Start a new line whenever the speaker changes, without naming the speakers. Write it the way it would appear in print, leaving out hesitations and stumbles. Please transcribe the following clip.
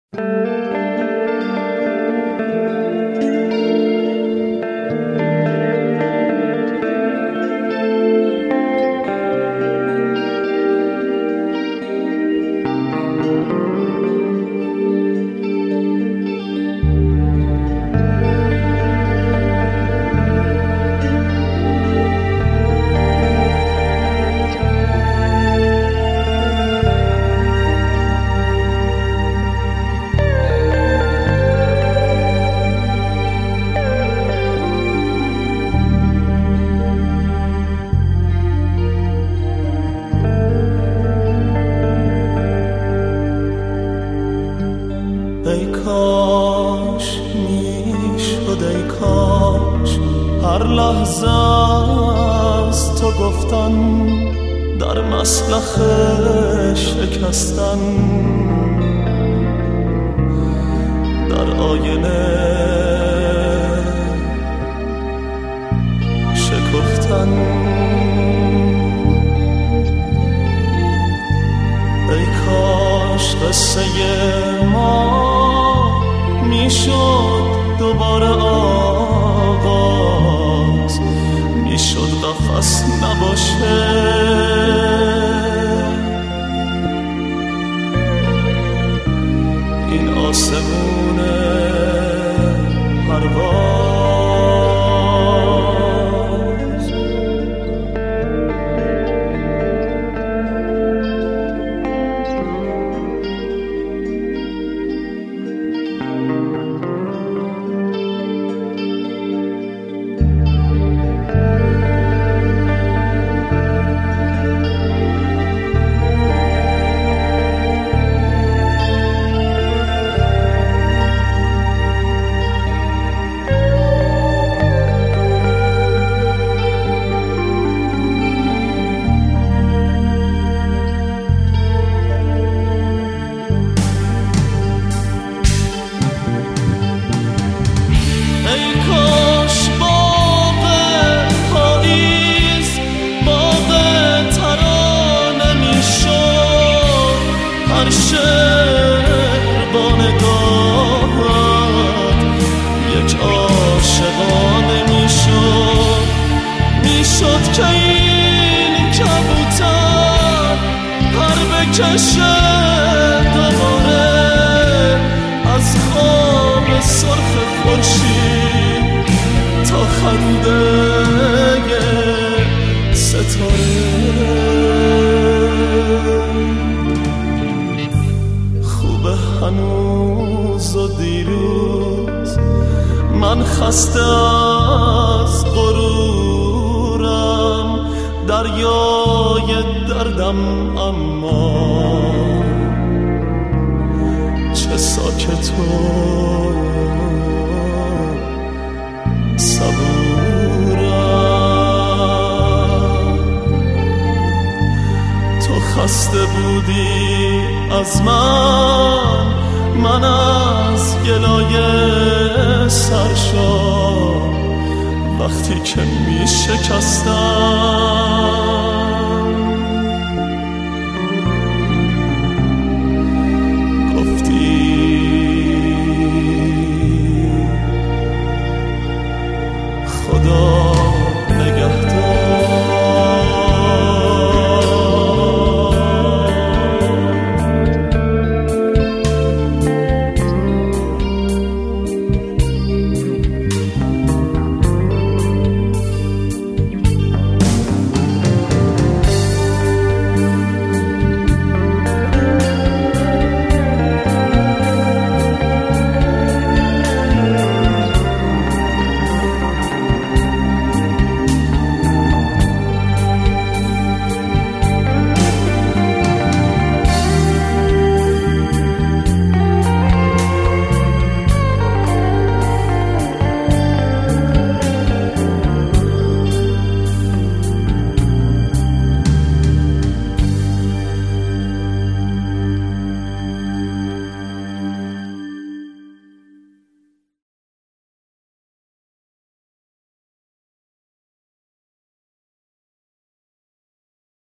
ای کاش میشد، ای کاش هر لحظه از تو گفتن در مسلخ شکستن، در آینه شکفتن. ای کاش قصه ما میشد دوباره آغاز، میشد قفس نباشه، این آسمون پرواز. هر شعر با نگاهت یک عاشقانه میشد که این کبوتر پر بکشه دوباره از خواب سرخ خورشید تا خنده ستاره. هنوز و دیروز من خسته از غرورم، دریای دردم اما چه ساکت و صبورم. تو خسته بودی از من از گلایه سرشار وقتی که می شکستم.